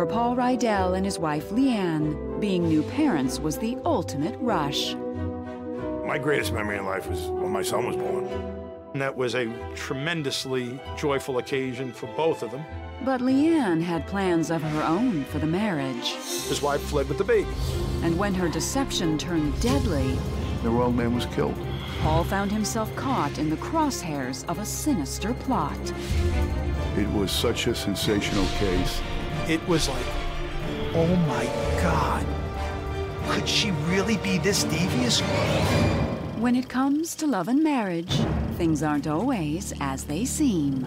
For Paul Rydell and his wife Leanne, being new parents was the ultimate rush. My greatest memory in life was when my son was born. And that was a tremendously joyful occasion for both of them. But Leanne had plans of her own for the marriage. His wife fled with the baby. And when her deception turned deadly, the wrong man was killed. Paul found himself caught in the crosshairs of a sinister plot. It was such a sensational case. It was like, oh my God, could she really be this devious? When it comes to love and marriage, things aren't always as they seem.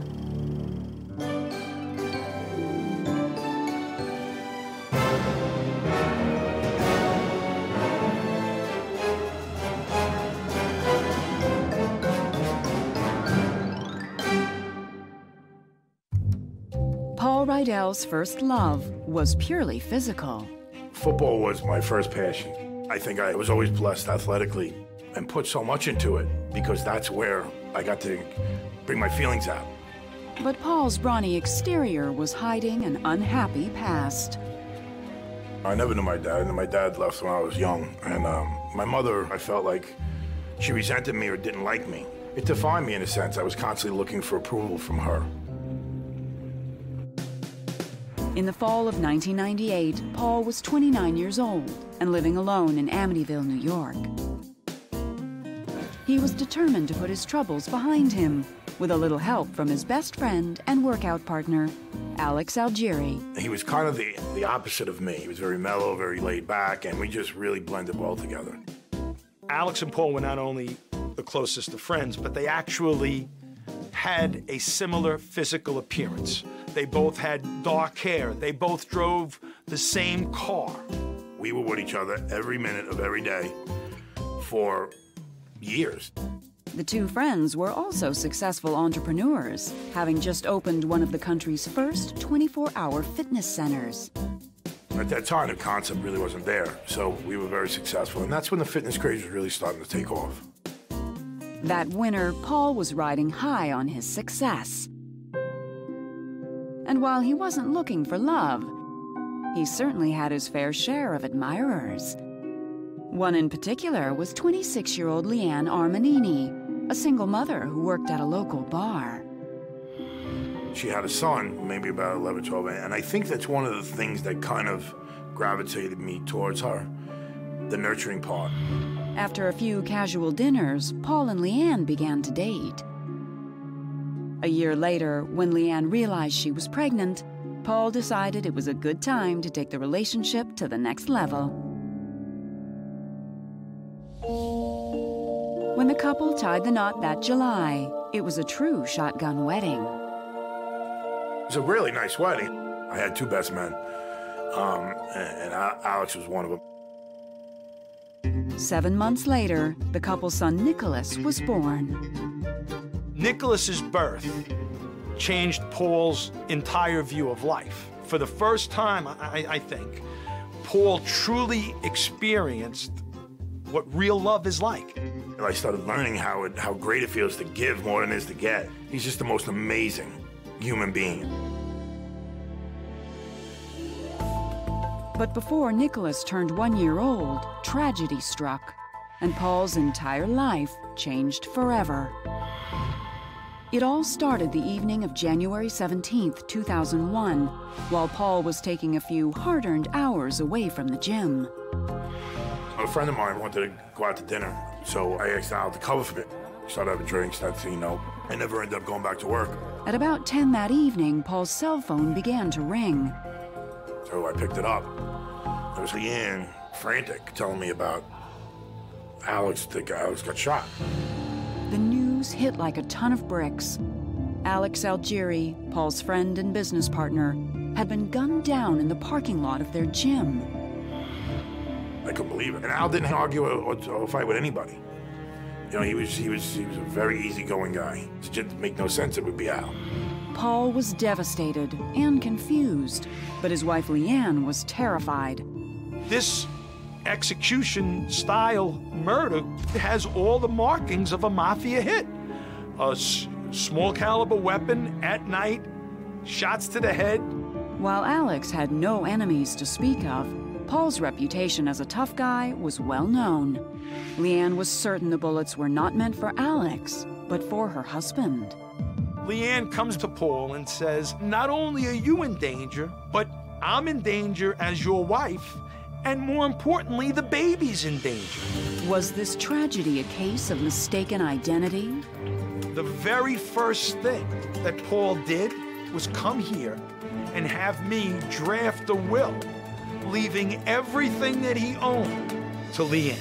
Paul Rydell's first love was purely physical. Football was my first passion. I think I was always blessed athletically and put so much into it because that's where I got to bring my feelings out. But Paul's brawny exterior was hiding an unhappy past. I never knew my dad, and my dad left when I was young. And my mother, I felt like she resented me or didn't like me. It defined me in a sense. I was constantly looking for approval from her. In the fall of 1998, Paul was 29 years old and living alone in Amityville, New York. He was determined to put his troubles behind him, with a little help from his best friend and workout partner, Alex Algieri. He was kind of the opposite of me. He was very mellow, very laid back, and we just really blended well together. Alex and Paul were not only the closest of friends, but they actually had a similar physical appearance. They both had dark hair. They both drove the same car. We were with each other every minute of every day for years. The two friends were also successful entrepreneurs, having just opened one of the country's first 24-hour fitness centers. At that time, the concept really wasn't there, so we were very successful, and that's when the fitness craze was really starting to take off. That winter, Paul was riding high on his success. And while he wasn't looking for love, he certainly had his fair share of admirers. One in particular was 26-year-old Leanne Armanini, a single mother who worked at a local bar. She had a son, maybe about 11, 12, and I think that's one of the things that kind of gravitated me towards her, the nurturing part. After a few casual dinners, Paul and Leanne began to date. A year later, when Leanne realized she was pregnant, Paul decided it was a good time to take the relationship to the next level. When the couple tied the knot that July, it was a true shotgun wedding. It was a really nice wedding. I had two best men, and Alex was one of them. 7 months later, the couple's son Nicholas was born. Nicholas's birth changed Paul's entire view of life. For the first time, I think, Paul truly experienced what real love is like. I started learning how great it feels to give more than it is to get. He's just the most amazing human being. But before Nicholas turned 1 year old, tragedy struck, and Paul's entire life changed forever. It all started the evening of January 17th, 2001, while Paul was taking a few hard-earned hours away from the gym. A friend of mine wanted to go out to dinner, so I asked Al to cover for me. Started having drinks, next thing you know, I never ended up going back to work. At about 10 that evening, Paul's cell phone began to ring. So I picked it up. It was Leanne, frantic, telling me about Alex. The guy Alex got shot. The news hit like a ton of bricks. Alex Algieri, Paul's friend and business partner, had been gunned down in the parking lot of their gym. I couldn't believe it. And Al didn't argue or fight with anybody. You know, he was a very easygoing guy. It didn't make no sense it would be Al. Paul was devastated and confused, but his wife Leanne was terrified. This execution-style murder has all the markings of a mafia hit. A small-caliber weapon at night, shots to the head. While Alex had no enemies to speak of, Paul's reputation as a tough guy was well known. Leanne was certain the bullets were not meant for Alex, but for her husband. Leanne comes to Paul and says, not only are you in danger, but I'm in danger as your wife, and more importantly, the baby's in danger. Was this tragedy a case of mistaken identity? The very first thing that Paul did was come here and have me draft a will, leaving everything that he owned to Leanne.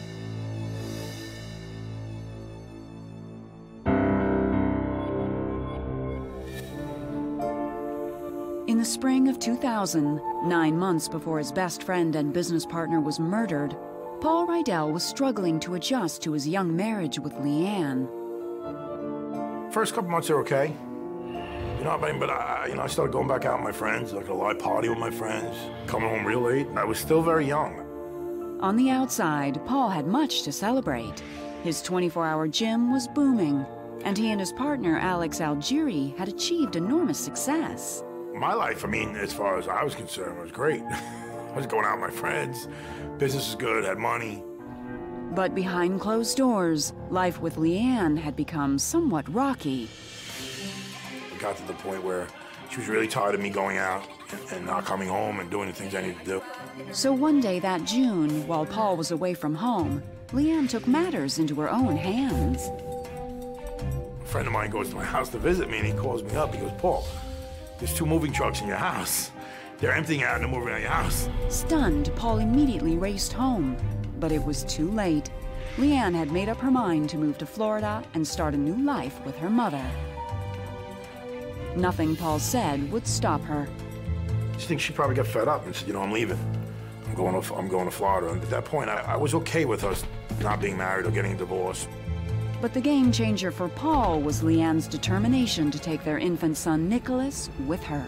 In the spring of 2000, 9 months before his best friend and business partner was murdered, Paul Rydell was struggling to adjust to his young marriage with Leanne. First couple months are okay. You know, but I started going back out with my friends, like a live party with my friends, coming home real late. I was still very young. On the outside, Paul had much to celebrate. His 24-hour gym was booming, and he and his partner, Alex Algieri, had achieved enormous success. My life, I mean, as far as I was concerned, was great. I was going out with my friends, business was good, had money. But behind closed doors, life with Leanne had become somewhat rocky. It got to the point where she was really tired of me going out and not coming home and doing the things I needed to do. So one day that June, while Paul was away from home, Leanne took matters into her own hands. A friend of mine goes to my house to visit me, and he calls me up. He goes, Paul, there's 2 moving trucks in your house. They're emptying out and they're moving out your house. Stunned, Paul immediately raced home. But it was too late. Leanne had made up her mind to move to Florida and start a new life with her mother. Nothing Paul said would stop her. I think she probably got fed up and said, you know, I'm leaving. I'm going to Florida. And at that point, I was okay with us not being married or getting a divorce. But the game changer for Paul was Leanne's determination to take their infant son, Nicholas, with her.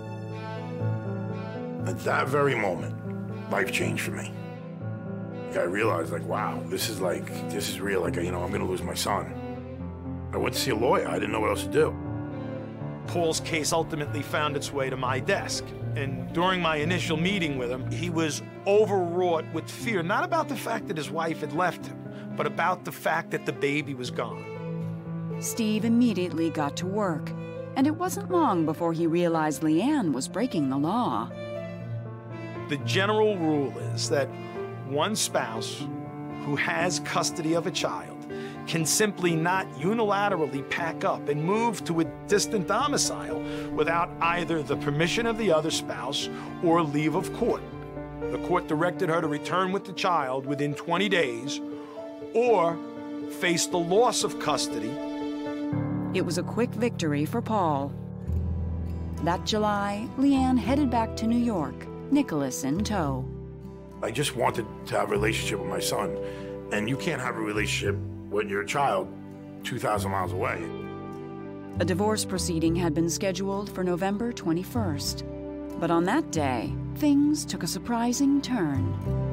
At that very moment, life changed for me. I realized, like, wow, this is real. Like, you know, I'm going to lose my son. I went to see a lawyer. I didn't know what else to do. Paul's case ultimately found its way to my desk. And during my initial meeting with him, he was overwrought with fear, not about the fact that his wife had left him, but about the fact that the baby was gone. Steve immediately got to work, and it wasn't long before he realized Leanne was breaking the law. The general rule is that one spouse who has custody of a child can simply not unilaterally pack up and move to a distant domicile without either the permission of the other spouse or leave of court. The court directed her to return with the child within 20 days or face the loss of custody. It was a quick victory for Paul. That July, Leanne headed back to New York, Nicholas in tow. I just wanted to have a relationship with my son, and you can't have a relationship with your child 2,000 miles away. A divorce proceeding had been scheduled for November 21st. But on that day, things took a surprising turn.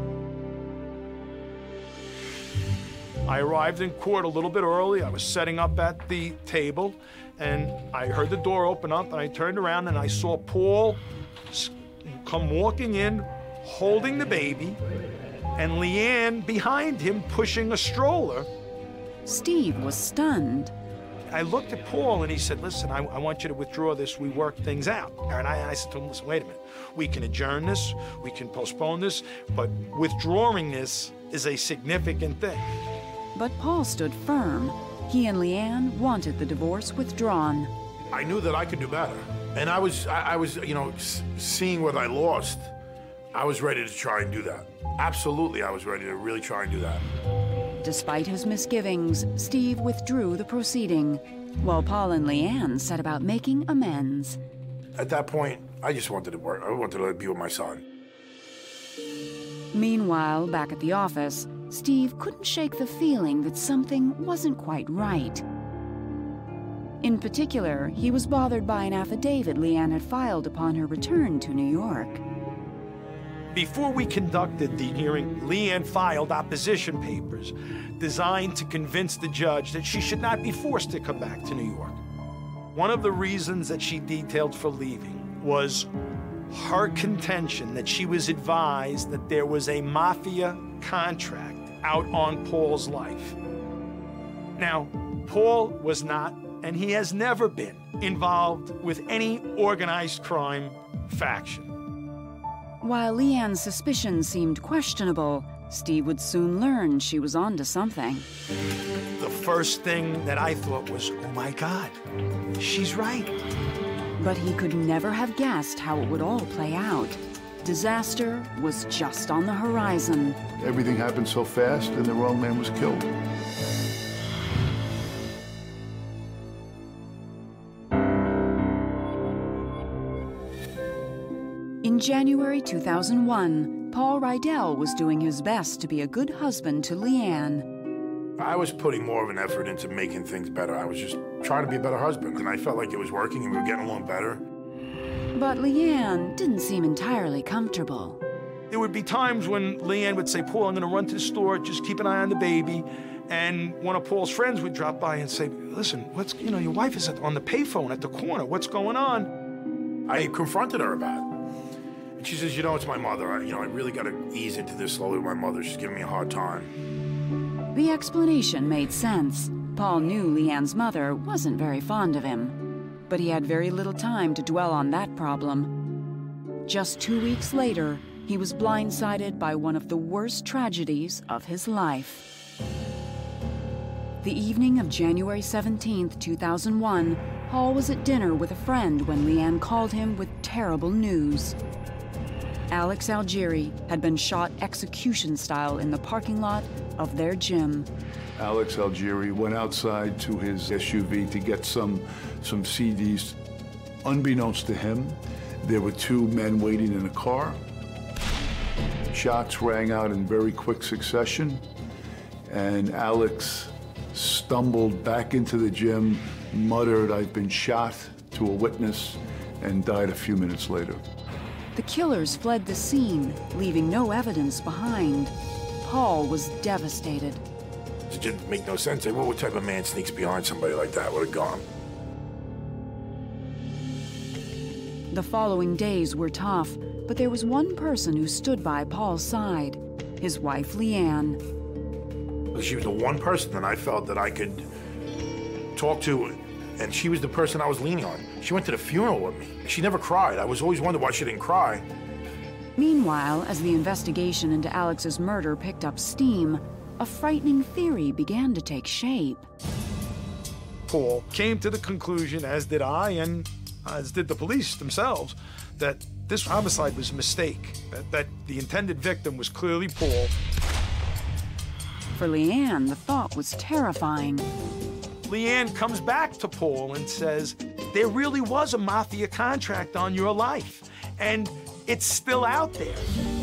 I arrived in court a little bit early. I was setting up at the table, and I heard the door open up, and I turned around, and I saw Paul come walking in, holding the baby, and Leanne behind him pushing a stroller. Steve was stunned. I looked at Paul and he said, listen, I want you to withdraw this. We work things out. And I said to him, listen, wait a minute. We can adjourn this, we can postpone this, but withdrawing this is a significant thing. But Paul stood firm. He and Leanne wanted the divorce withdrawn. I knew that I could do better. And I was, you know, seeing what I lost, I was ready to try and do that. Absolutely, I was ready to really try and do that. Despite his misgivings, Steve withdrew the proceeding, while Paul and Leanne set about making amends. At that point, I just wanted to work. I wanted to be with my son. Meanwhile, back at the office, Steve couldn't shake the feeling that something wasn't quite right. In particular, he was bothered by an affidavit Leanne had filed upon her return to New York. Before we conducted the hearing, Leanne filed opposition papers designed to convince the judge that she should not be forced to come back to New York. One of the reasons that she detailed for leaving was her contention that she was advised that there was a mafia contract out on Paul's life. Now, Paul was not, and he has never been, involved with any organized crime faction. While Leanne's suspicions seemed questionable, Steve would soon learn she was onto something. The first thing that I thought was, oh my God, she's right. But he could never have guessed how it would all play out. Disaster was just on the horizon. Everything happened so fast, and the wrong man was killed. In January 2001, Paul Rydell was doing his best to be a good husband to Leanne. I was putting more of an effort into making things better. I was just trying to be a better husband, and I felt like it was working and we were getting along better. But Leanne didn't seem entirely comfortable. There would be times when Leanne would say, Paul, I'm going to run to the store, just keep an eye on the baby. And one of Paul's friends would drop by and say, listen, your wife is on the payphone at the corner. What's going on? I confronted her about it. And she says, it's my mother. I really got to ease into this slowly with my mother. She's giving me a hard time. The explanation made sense. Paul knew Leanne's mother wasn't very fond of him, but he had very little time to dwell on that problem. Just 2 weeks later, he was blindsided by one of the worst tragedies of his life. The evening of January 17th, 2001, Paul was at dinner with a friend when Leanne called him with terrible news. Alex Algieri had been shot execution-style in the parking lot of their gym. Alex Algieri went outside to his SUV to get some CDs. Unbeknownst to him, there were two men waiting in a car. Shots rang out in very quick succession, and Alex stumbled back into the gym, muttered, "I've been shot," to a witness, and died a few minutes later. The killers fled the scene, leaving no evidence behind. Paul was devastated. It didn't make no sense. What type of man sneaks behind somebody like that with a gun? The following days were tough, but there was one person who stood by Paul's side, his wife, Leanne. She was the one person that I felt that I could talk to, and she was the person I was leaning on. She went to the funeral with me. She never cried. I was always wondering why she didn't cry. Meanwhile, as the investigation into Alex's murder picked up steam, a frightening theory began to take shape. Paul came to the conclusion, as did I, and as did the police themselves, that this homicide was a mistake, that the intended victim was clearly Paul. For Leanne, the thought was terrifying. Leanne comes back to Paul and says, there really was a mafia contract on your life, and it's still out there.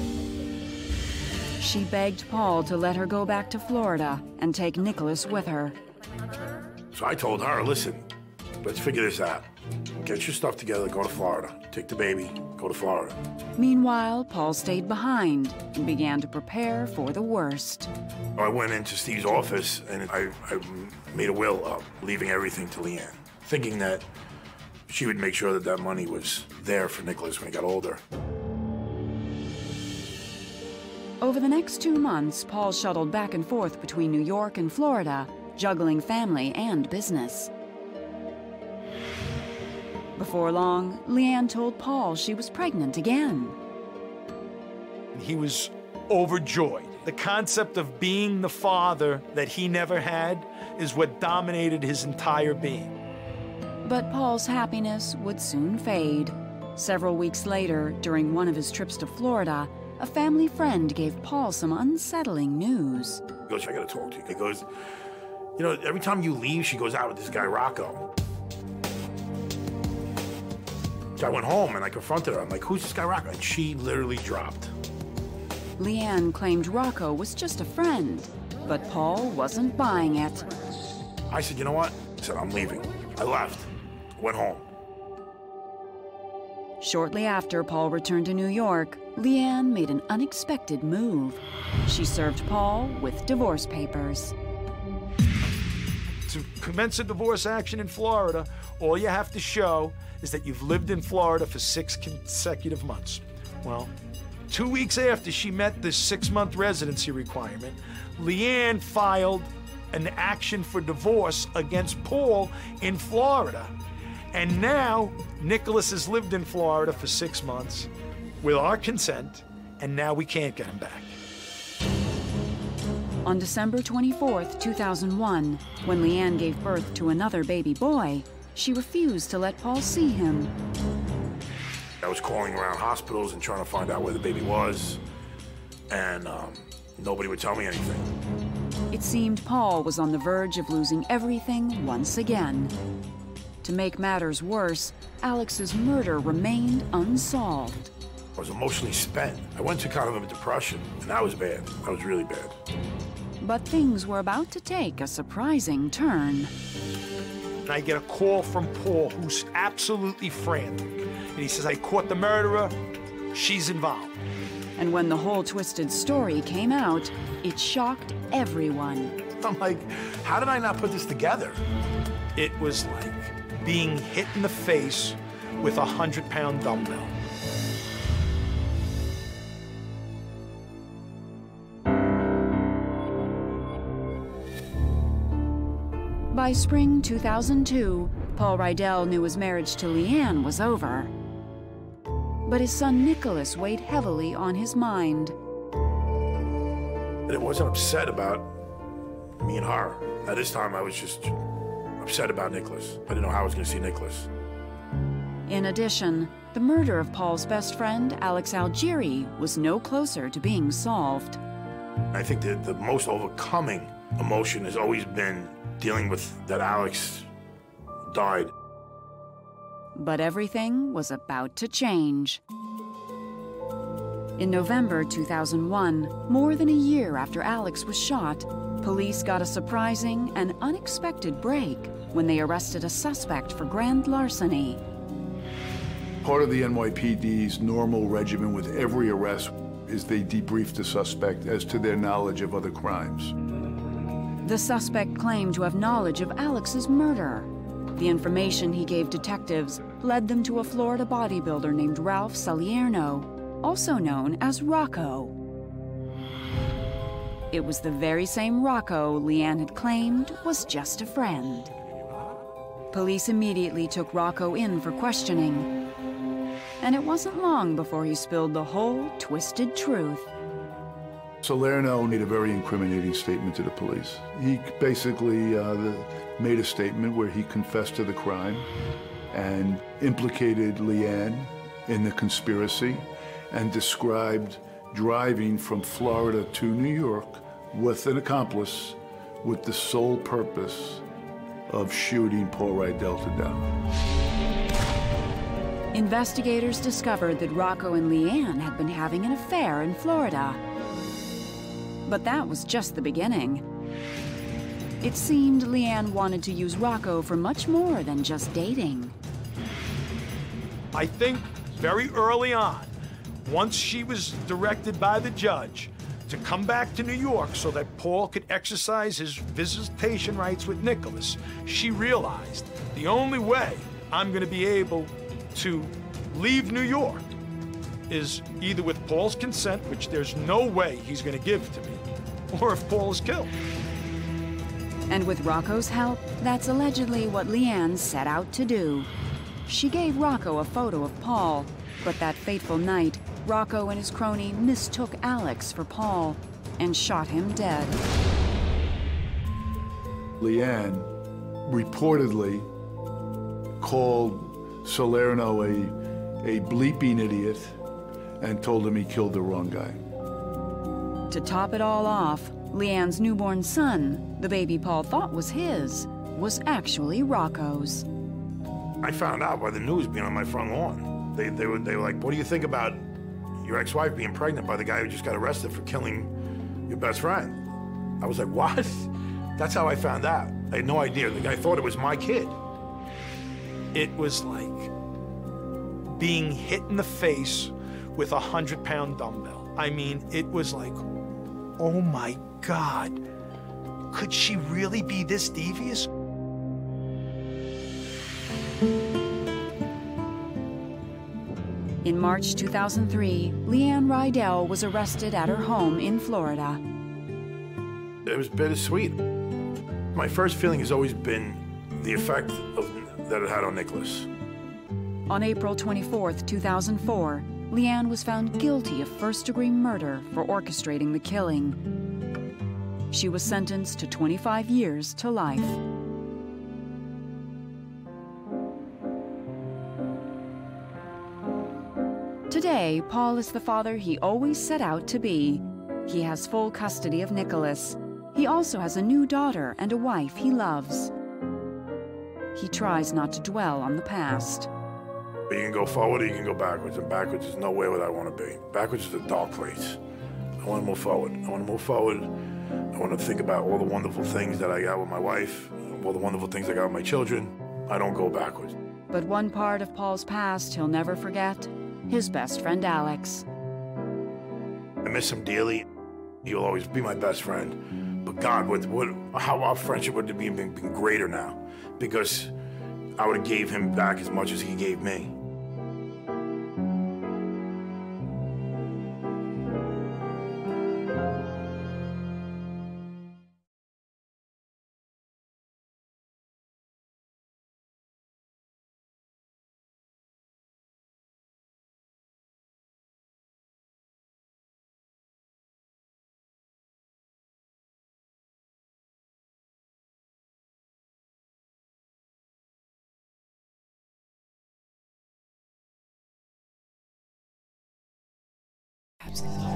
She begged Paul to let her go back to Florida and take Nicholas with her. So I told her, listen, let's figure this out. Get your stuff together, go to Florida. Take the baby, go to Florida. Meanwhile, Paul stayed behind and began to prepare for the worst. I went into Steve's office and I made a will up, leaving everything to Leanne, thinking that she would make sure that that money was there for Nicholas when he got older. Over the next 2 months, Paul shuttled back and forth between New York and Florida, juggling family and business. Before long, Leanne told Paul she was pregnant again. He was overjoyed. The concept of being the father that he never had is what dominated his entire being. But Paul's happiness would soon fade. Several weeks later, during one of his trips to Florida, a family friend gave Paul some unsettling news. He goes, I gotta talk to you. He goes, you know, every time you leave, she goes out with this guy, Rocco. So I went home and I confronted her. I'm like, who's this guy, Rocco? And she literally dropped. Leanne claimed Rocco was just a friend, but Paul wasn't buying it. I said, you know what? I said, I'm leaving. I left, went home. Shortly after Paul returned to New York, Leanne made an unexpected move. She served Paul with divorce papers. To commence a divorce action in Florida, all you have to show is that you've lived in Florida for 6 consecutive months. Well, 2 weeks after she met this 6-month residency requirement, Leanne filed an action for divorce against Paul in Florida. And now, Nicholas has lived in Florida for 6 months with our consent, and now we can't get him back. On December 24th, 2001, when Leanne gave birth to another baby boy, she refused to let Paul see him. I was calling around hospitals and trying to find out where the baby was, and nobody would tell me anything. It seemed Paul was on the verge of losing everything once again. To make matters worse, Alex's murder remained unsolved. I was emotionally spent. I went to kind of a depression, and that was bad. That was really bad. But things were about to take a surprising turn. And I get a call from Paul, who's absolutely frantic. And he says, I caught the murderer, she's involved. And when the whole twisted story came out, it shocked everyone. I'm like, how did I not put this together? It was like being hit in the face with a 100-pound dumbbell. By spring 2002, Paul Rydell knew his marriage to Leanne was over. But his son Nicholas weighed heavily on his mind. I wasn't upset about me and her. At this time, I was just upset about Nicholas. I didn't know how I was going to see Nicholas. In addition, the murder of Paul's best friend, Alex Algieri, was no closer to being solved. I think that the most overcoming emotion has always been dealing with that Alex died. But everything was about to change. In November 2001, more than a year after Alex was shot, police got a surprising and unexpected break when they arrested a suspect for grand larceny. Part of the NYPD's normal regimen with every arrest is they debrief the suspect as to their knowledge of other crimes. The suspect claimed to have knowledge of Alex's murder. The information he gave detectives led them to a Florida bodybuilder named Ralph Salerno, also known as Rocco. It was the very same Rocco Leanne had claimed was just a friend. Police immediately took Rocco in for questioning. And it wasn't long before he spilled the whole twisted truth. Salerno made a very incriminating statement to the police. He basically made a statement where he confessed to the crime and implicated Leanne in the conspiracy and described driving from Florida to New York with an accomplice with the sole purpose of shooting Paul Rydell to death. Investigators discovered that Rocco and Leanne had been having an affair in Florida. But that was just the beginning. It seemed Leanne wanted to use Rocco for much more than just dating. I think very early on, once she was directed by the judge to come back to New York so that Paul could exercise his visitation rights with Nicholas, she realized the only way I'm going to be able to leave New York is either with Paul's consent, which there's no way he's going to give to me, or if Paul is killed. And with Rocco's help, that's allegedly what Leanne set out to do. She gave Rocco a photo of Paul, but that fateful night, Rocco and his crony mistook Alex for Paul and shot him dead. Leanne reportedly called Salerno a bleeping idiot and told him he killed the wrong guy. To top it all off, Leanne's newborn son, the baby Paul thought was his, was actually Rocco's. I found out by the news being on my front lawn. They were like, what do you think about your ex-wife being pregnant by the guy who just got arrested for killing your best friend? I was like, what? That's how I found out. I had no idea. The guy thought it was my kid. It was like being hit in the face with a 100-pound dumbbell. I mean, it was like, oh my God, could she really be this devious? In March 2003, Leanne Rydell was arrested at her home in Florida. It was bittersweet. My first feeling has always been the effect that it had on Nicholas. On April 24, 2004, Leanne was found guilty of first-degree murder for orchestrating the killing. She was sentenced to 25 years to life. Today, Paul is the father he always set out to be. He has full custody of Nicholas. He also has a new daughter and a wife he loves. He tries not to dwell on the past. But you can go forward or you can go backwards, and backwards is nowhere where I want to be. Backwards is a dark place. I want to move forward. I want to move forward. I want to think about all the wonderful things that I got with my wife, all the wonderful things I got with my children. I don't go backwards. But one part of Paul's past he'll never forget: his best friend Alex. I miss him dearly. He'll always be my best friend. But God, how our friendship would have been greater now, because I would have gave him back as much as he gave me. Absolutely.